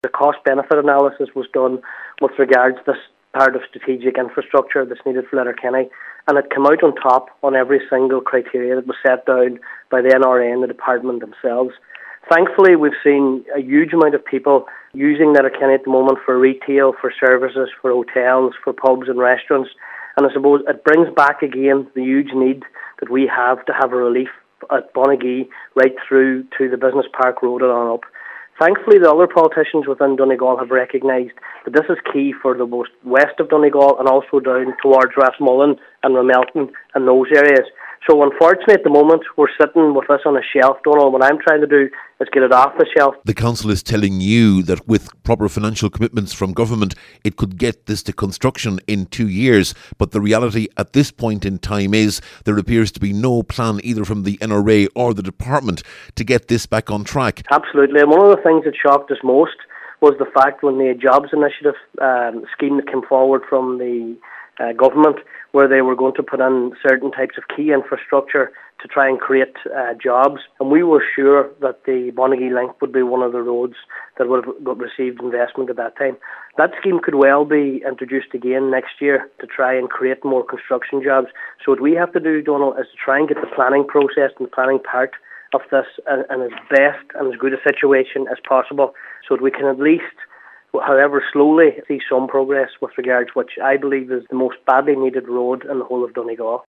The cost-benefit analysis was done with regards to this part of strategic infrastructure that's needed for Letterkenny, and it came out on top on every single criteria that was set down by the NRA and the department themselves. Thankfully, we've seen a huge amount of people using Letterkenny at the moment for retail, for services, for hotels, for pubs and restaurants. And I suppose it brings back again the huge need that we have to have a relief at Bonnagee right through to the Business Park Road and on up. Thankfully, the other politicians within Donegal have recognised that this is key for the most west of Donegal and also down towards Rathmullen and Ramelton and those areas. So unfortunately at the moment we're sitting with this on a shelf, Donald. What I'm trying to do is get it off the shelf. The council is telling you that with proper financial commitments from government it could get this to construction in 2 years, but the reality at this point in time is there appears to be no plan either from the NRA or the department to get this back on track. Absolutely, and one of the things that shocked us most was the fact when the Jobs Initiative scheme that came forward from the government, where they were going to put in certain types of key infrastructure to try and create jobs. And we were sure that the Bonnagee Link would be one of the roads that would have got received investment at that time. That scheme could well be introduced again next year to try and create more construction jobs. So what we have to do, Donald, is to try and get the planning process and the planning part of this in as best and as good a situation as possible, so that we can at least, however slowly, see some progress with regards, which I believe is the most badly needed road in the whole of Donegal.